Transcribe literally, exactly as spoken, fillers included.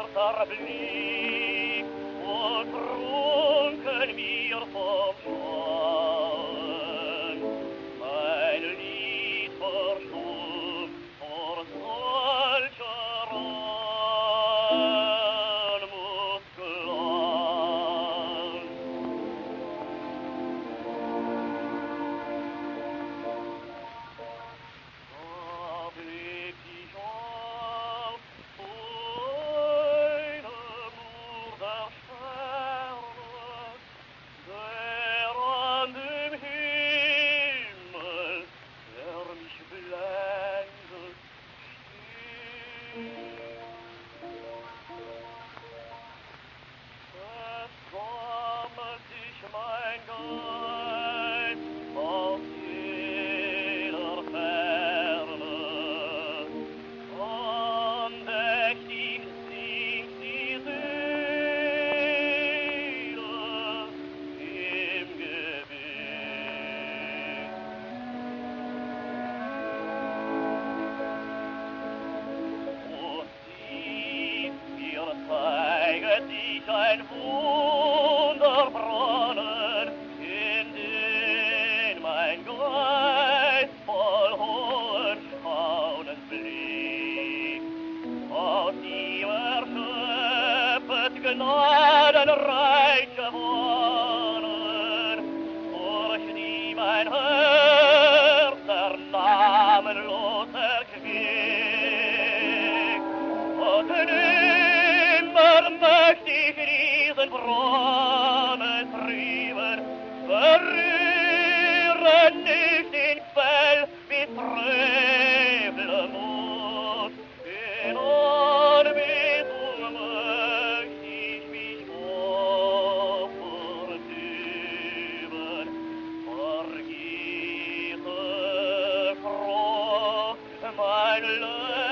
zarter Blick und trunken mir vom Schauen. Mein Lied verstummt vor solcher Anmutglanz. Da blieb ich auf einem nur der Sterne, der an dem Himmel, der mich blendet, es sammelt sich mein Geist aus jeder Ferne. Andächtig singt die Seele im Gebet. O sieh, mir zeiget sich ein Wunderbrunnen, in den mein Geist voll hohen Staunens blickt. Aus ihm erschöpfet gnadenreiche Wonnen, durch die mein Herz der namenlos erquickt. Und nimmer möcht ich diesen Brunnen trieben, berühren nicht den Quell mit frevelem Mut. In Anbetung möcht ich mich opfern üben, vergieße froh mein Leben.